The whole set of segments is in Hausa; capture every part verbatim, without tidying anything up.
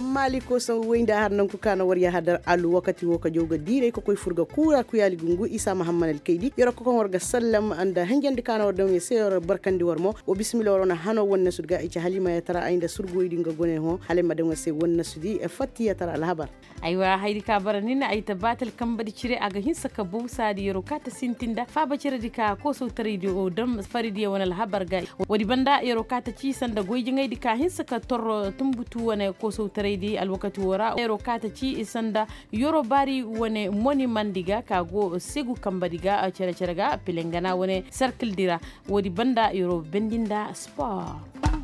mali ko san wenda har nan ku kana war ya hadar alu wakati wo ka joga dire ko koy furga kura ku yali gungu isa muhammad al-kaidi yoro ko kon warga sallam anda hanjandi kana war dum yeseyor barkandi warmo o bismillah warona hano wonna sudga e halima ya tara ainda surgoydi nga gone ho halima de wase wonna sudi e fatti ya tara al-habar aywa haydi ka baranina ay tabatal kambadi cire aga hinsa ka busa di yoro kata sintinda fa ba cire dika ko so tari di o dam faridi wona al-habar ga wadi banda yoro kata ci sanda goyji ngay dika hinsa ka torro tumbutu wona ko so tari di alwakati wora yoro kata ci sanda yoro bari wone moni mandiga ka go segu kambadiga a cire cire ga pelengana wone circle dira wadi banda yoro bendinda sport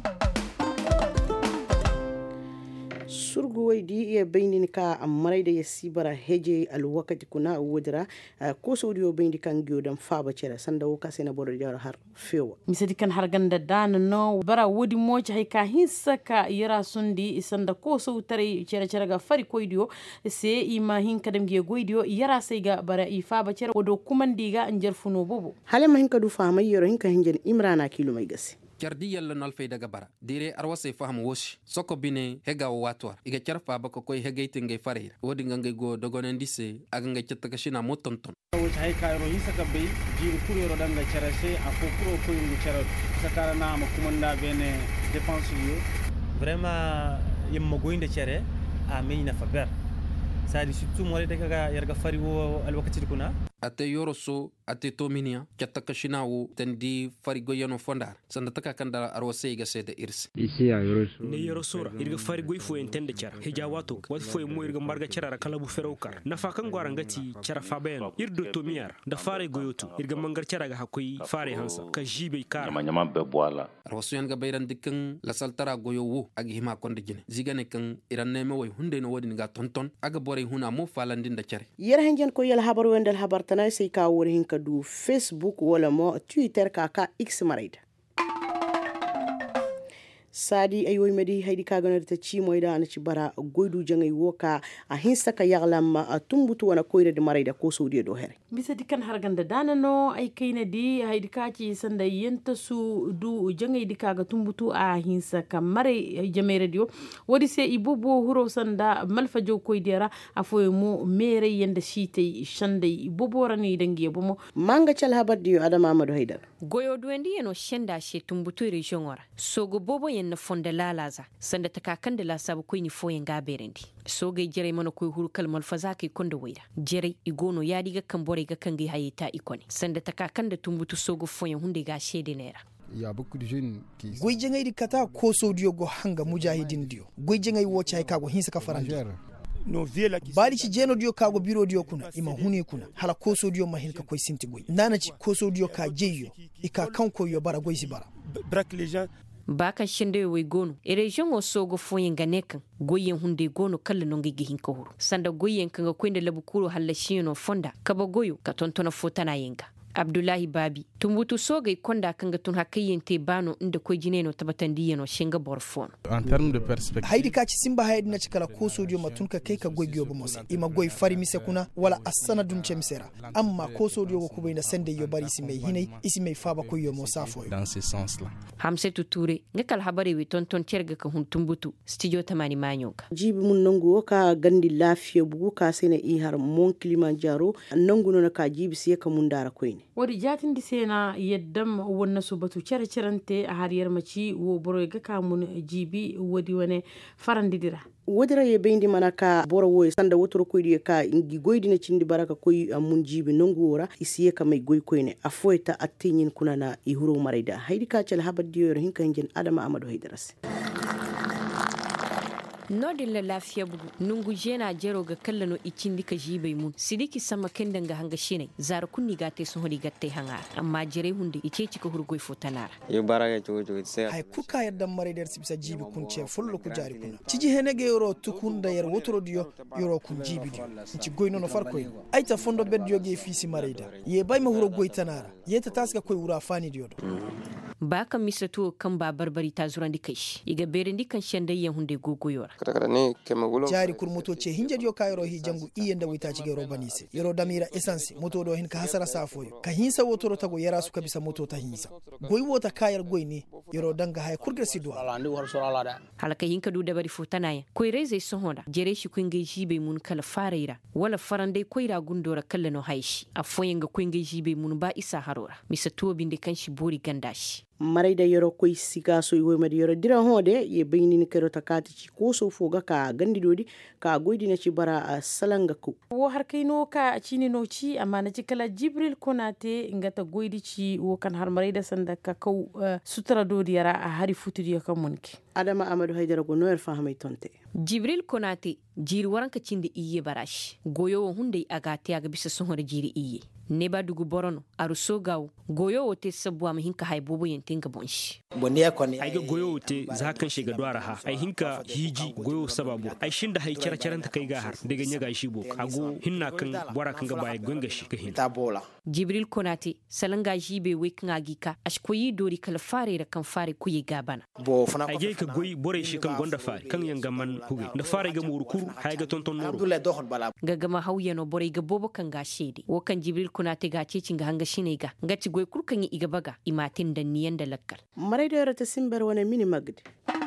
surgu waydi iya baynin ka amaray da yasibara heje alwakati kuna wodra ko sodiyo bayndi kan gyodan faba cere sanda woka sena bodo jawra har fewa misadi kan har ganda dan no bara wodi moja hay ka hinsa ka yara sundi sanda ko so tare cere cere ga fari koydiyo se ima hin kadam ge goydiyo yara sai ga bara i faba cere wodo kumandiga njer funo bobo hale ma hin ka du fama yoro hin ka hinjen imrana kilo may gasi cardi yalla nol fay daga bara dire arwase faham woshi soko bine hega watwar iga carfa bako koy hegayte ngay farira wodi nga ngay go dogonen disse aga ngay citta ka shina motonton wuce hay kayro hisaka be jiru kurero danga charase afo kuro ko ngi charo sakara na ma kumanda bene dépense yo vraiment yimmo goynde cere a meñna fa ber sadi surtout mo de kaga yarga fari wo alwakati kuna ate yoro so ate tominia citta ka shina wo tendi fari goyeno fondar sanda taka kanda arwase ga sede irsi ici a yoro so ne yoro sora irga fari goy fo entende cer hijawato wat fo mo irga marga cerara kala bu ferokar na fa kan gwara ngati cer faben irdo tomiar da fare goyoto irga mangar ceraga hakoy fare hansa ka jibe kar nyama nyama be boala arwaso yan ga bayran dikkan la saltara goyo wo agi hima konde jine zigane kan iran neme way hunde no wodi nga tonton aga bore huna mo falandinda cere yera henjen ko yel habar wendel habar tanay sai ka wori hin ka du facebook wala mo twitter ka ka x marayda sadi ayoy medi haydi ka ganar ta ci moyda ana ci bara goydu jangay woka a hinsa ka yaglam a tumbutu wana koyre de marayda ko sodi do here bisa dikan harganda danano ay kayna di haydi ka ci sanda yenta su du jangay di kaga tumbutu a hinsa ka mare jame radio wodi se ibubo huro sanda malfa jow koydera afoy mo mere yenda shite shande ibubo rani dangi bomo manga chal habadi adama amadu haydar goyo duendi eno shenda she tumbutu region wara sogo bobo yen na fonda lalaza sanda takakan da lasabu koy ni foyen gaberendi soge jere mana koy huru kalmal fazaki konda wayda jere igono ya diga kan bore ga kan gi hayita ikone sanda takakan da tumbutu sogo foyen hunde ga shede nera ya beaucoup de jeunes qui goyje ngai dikata ko sodio go hanga mujahidin dio goyje ngai wo chai kago hinsa ka faranja no viela ki bali ci jeno dio kago biro dio kuna ima huni kuna hala ko sodio mahin ka koy sinti goy nana ci ko sodio ka jeyo ika kan ko yo bara goysi bara brak les gens baka shinde we gono e region o sogo foyen ganekan goyen hunde gono kala no ngi gihin ko huru sanda goyen kan ko inde labukuro halla shino fonda kaba goyo ka tontona fotana yenga Abdullahi Babi tumbutu soga ikonda kanga tun hakayente bano inda ko jineno tabatandi yeno shinga borfon en termes de perspective haydi ka ci simba haydi na cikala ko sodio matun ka kai ka goygiyo bo mose ima goy fari mise kuna wala asana dun chemsera amma ko sodio ko kubayna sende yo bari isi mai hinai isi mai faba ko yo mosafo dans ce sens là Hamse Tuture ngakal habari wi tonton cerga ka hun tumbutu studio tamani manyoka jibi mun nangu ka gandi lafiya bugu ka sene i har mon Kilimanjaro nangu no ka jibi siya ka mun dara koyne wadi jatin di sena yeddam wonna subatu cere cerante a hariyar maci wo boro ga kamun jibi wadi wane farandidira wodira ye bendi manaka boro wo sanda wotoro koydi ka ngi goydi na cindi baraka koy mun jibi nangu wora isiye ka may goy koyne afoyta attinyin kunana i huro marayda haydi ka cal habadi yor hinka ngen adama amadu haydaras nodin la lafiya bugu nungu jena jero ga kallano icindi ka jibai mun sidiki sama kendanga hanga shine zar kunni gate so hodi gatte hanga amma jere hunde ice cika hurgoy fotanara yo baraga to to sai hay kuka yadda mare der sibsa jibi kun ce fullo ku jari kuna ciji henege yoro tukunda yer wotoro dio yoro kun jibi dio ci goyno no farko ay ta fondo beddio ge fisi mareda ye bay ma huro goy tanara ye ta taska koy wura fani dio ba kan misatu kan ba barbari ta zuran di kai iga berin dikan shandayyan hunde gogoyora jari kur moto ce hinje dio kayro hi jangu iyenda wita ci gero banise yoro damira essence moto do hin ka hasara safoyo ka hinsa wotoro tago yara su kabisa moto ta hinsa goy wota kayar goy ne yoro danga hay kurga sidwa halaka hinka du dabari fotanaya koy reze sohoda jere shi kunge jibe mun kala faraira wala farande koyra gundora kala no haishi afoyenga kunge jibe mun ba isa harora misatu binde kan shi bori gandashi marai da yoro koy siga so iwe mari yoro dira hode ye bayni ni kero takati ci ko so foga ka gandi dodi ka goydi na ci bara a salanga ku wo har kai no ka cini no ci amma na ci kala Jibril Konate ngata goydi ci wo kan har marai da sanda ka kau uh, sutra dodi yara a hari futudi ya kan munki Adama Amadou Haidara go noer fahamay tonte Jibril Konate jiri waranka cinde iye barashi goyo hunde agate aga bisa sohore jiri iye neba dugu borono aruso gaw goyo wote sabu am hinka hay bobo yentinga bonshi boniya koni ay goyo wote zakan shiga dwara ha ay hinka hiji goyo sababu ay shinda hay cara caranta kai ga har daga nyaga shi bo ago hinna kan bora kan ga baye gonga shi ka hin tabola Jibril Konate salanga jibe weknga gika ashkoyi dori kala fare da kan fare kuyi gabana bo fana ay ka goyi bore shi kan gonda fare kan yanga man huge da fare ga murkur hay ga tonton noro Abdullahi dohon bala gagama hawyano bore ga bobo kan ga shede wo kan Jibril Konate ga cicin ga hanga shine ga ngati goy kurkan yi iga baga imatin da niyan da lakkar marai da yarata simbar wani mini magdi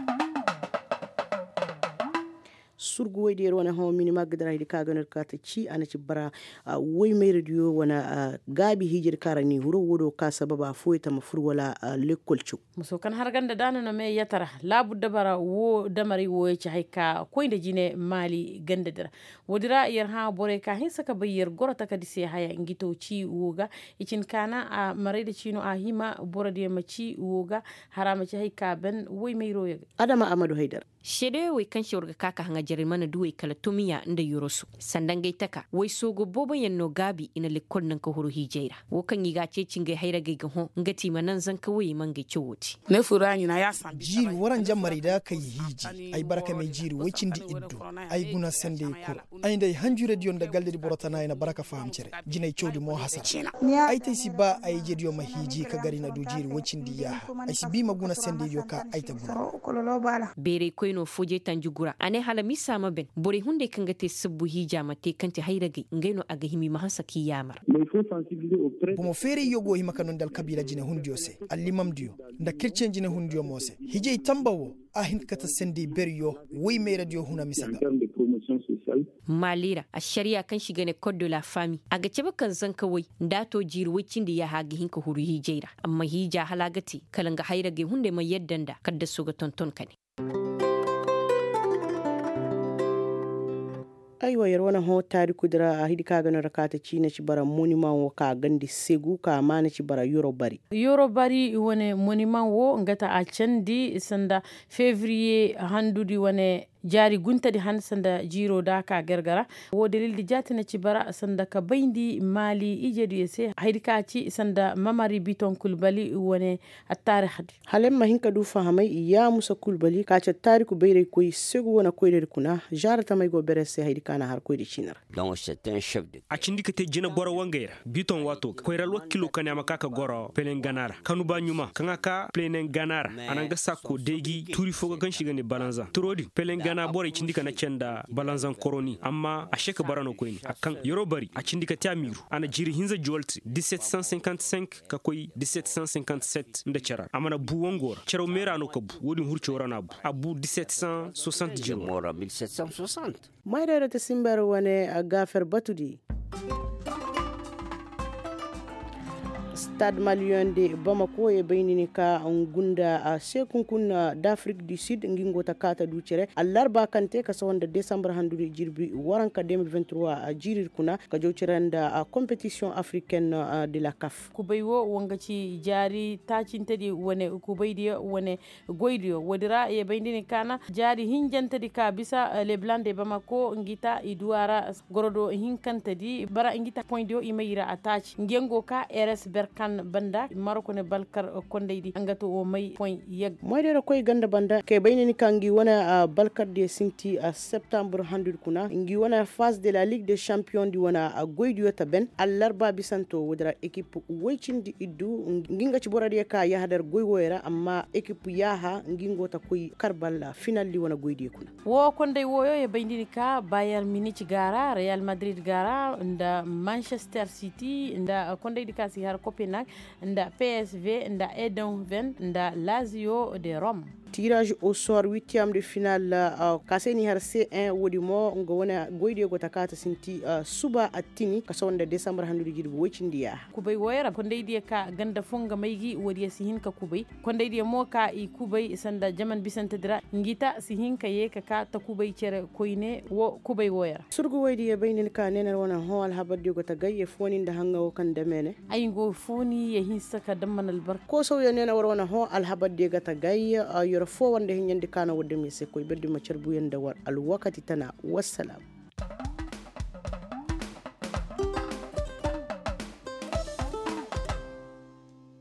surgu way der wana haw mini magdara hidi kaganar kata ci ana ci bara way mai radio wana gabi hijir karani huro wodo ka sababa foita mafur wala lekol cu muso kan har ganda dana no me yatara labu dabara wo damari wo ci hayka ko inda jine mali ganda dara wodira yar ha bore ka hin saka bayar gorata ka dise haya ngito ci woga icin kana a marai da cino a hima bora de maci woga harama ci hayka ben way mai roya Adama Amadou Haidara shede way kan shorga kaka hanga jarimana duwe kala tumiya inda yorosu sandan gai taka wai sogo bobo yanno gabi ina likol nan ka huru hijaira wo kan yi gace cingai haira gai gaho ngati manan zan ka waye man gai ciwoti ne furani na ya san jiri waran jammari da kai hiji ai baraka mai jiri wacin di iddo ai guna sande ko ai dai hanjure dion da galdi borotana ina baraka fahamcere jinai chodi mo hasa ai tai si ba ai je dion mahiji ka gari na du jiri wacin di ya ai si bi maguna sande yo ka ai ta guna bere ko no foje tanjugura ane hala misa maben bore hunde kanga te sabbu hija mate kanti hayrage ngaino aga himi mahansa kiyamar bomo fere yogo hima kanon dal kabila jine hundiyo se allimam diyo nda kircen jine hundiyo mose hije tambawo a hin kata sendi beriyo wi me radio huna misaga malira a shari'a kan shiga ne code de la famille aga cebe kan zan kawai dato jirwacin da ya hagi hinka huru hijaira amma hija halagati kalanga hayrage hunde mai yaddanda kadda suga tonton kane aiwa yar wani ho tariku dira a hidi kaga na rakata ci na ci bara monument wo ka gandi segu ka ma na ci bara euro bari euro bari wani monument wo ngata a candi sanda février handudi wani jari gunta di han sanda jiro da ka gargara wo dalil di jati na ci bara sanda ka bayndi mali ijedu yese haydi ka ci sanda mamari biton kulbali wone a tarikh halem ma hinka du fahamai ya musa kulbali ka ci tariku bayre koy segu wona koyde kuna jarata may go berese haydi kana har koyde cinar donc c'est un chef de a cindi kete jina boro wangeira biton wato koyral wakkilo kane amaka ka goro pelen ganara kanu ba nyuma kanga ka pelen ganara ananga sakko degi turi foga kan shiga ne balanza turodi pelen gana bore cindi kana cenda balanzan koroni amma a sheka barano koyni akan yoro bari a cindi ka tamiru ana jiri hinza jolti dix-sept cent cinquante-cinq ka koy dix-sept cent cinquante-sept nda chara amana bu wongora chero merano ko bu wodi hurcho rana bu abu dix-sept cent soixante jiro mora mille sept cent soixante mayre ta simbar wane a gafer batudi Stade malien de Bamako e baynini ka ngunda a sekunkun d'Afrique du Sud ngingo takata du cere allarba kante ka sawanda décembre handude jirbi waranka deux mille vingt-trois a jirir kuna ka jowceranda a compétition africaine de la C A F kubaywo wangati jari tacintedi wone kubaydi wone goydio wodira e baynini kana jari hinjantedi ka bisa les blancs de Bamako ngita iduara gorodo hinkantedi bara ngita point dio imayira attach ngengo ka R S Ber kan banda maroko ne balkar kondeydi angato o may point yeg moydere koy ganda banda ke bayneni kangi wana balkar de sinti a septembre handur kuna ngi wana phase de la ligue des champions di wana goydi yota ben allarba bisanto wodra équipe woycindi iddu nginga ci borade ka yahdar goy woyra amma équipe yaha ngingota koy karballa final li wana goydi kuna wo kondey woyo e baydini ka Bayern Munich gara Real Madrid gara nda Manchester City nda kondeydi ka si har Copenhague nda P S V nda Eindhoven nda Lazio de Rome. Tirage au sort huitième de finale uh, kaseni har C un wodi mo ngo wona goyde go takata sinti uh, suba attini kasonda décembre handu girbi wocindiya kubay woyra ko ndeydi ka ganda fonga maygi wodi si hinka kubay ko ndeydi mo ka i kubay sanda jaman bisantadira ngita si hinka yeka ka ta kubay cere koyne wo kubay woyra surgu waydi e baynin ka nener wona hol habadde go tagay e foni nda hanga o kan demene ay ngo foni e hinsaka dammanal bar ko so yo nener wona ho al habadde ga tagay uh, yoro fo wande hinyande kana wodde mi se koy beddi ma cerbu yenda war al wakati tana wassalam.